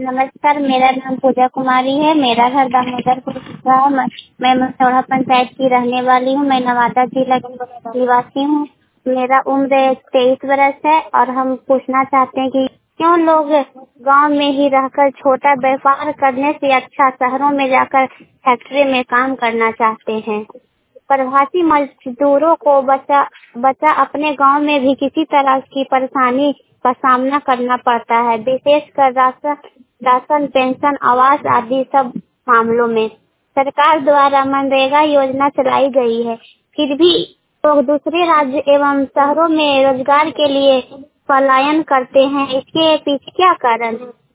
नमस्कार, मेरा नाम पूजा कुमारी है। मेरा घर दामोदरपुर का है। मैं मसौढ़ा पंचायत की रहने वाली हूँ। मैं नवादा जिला की निवासी हूँ। मेरा उम्र 23 वर्ष है और हम पूछना चाहते हैं कि क्यों लोग गांव में ही रहकर छोटा व्यापार करने से अच्छा शहरों में जाकर फैक्ट्री में काम करना चाहते हैं। प्रवासी मजदूरों को बचा अपने गांव में भी किसी तरह की परेशानी का सामना करना पड़ता है, विशेषकर राशन, पेंशन, आवास आदि सब मामलों में। सरकार द्वारा मनरेगा योजना चलाई गई है, फिर भी लोग दूसरे राज्य एवं शहरों में रोजगार के लिए पलायन करते हैं। इसके पीछे क्या कारण है?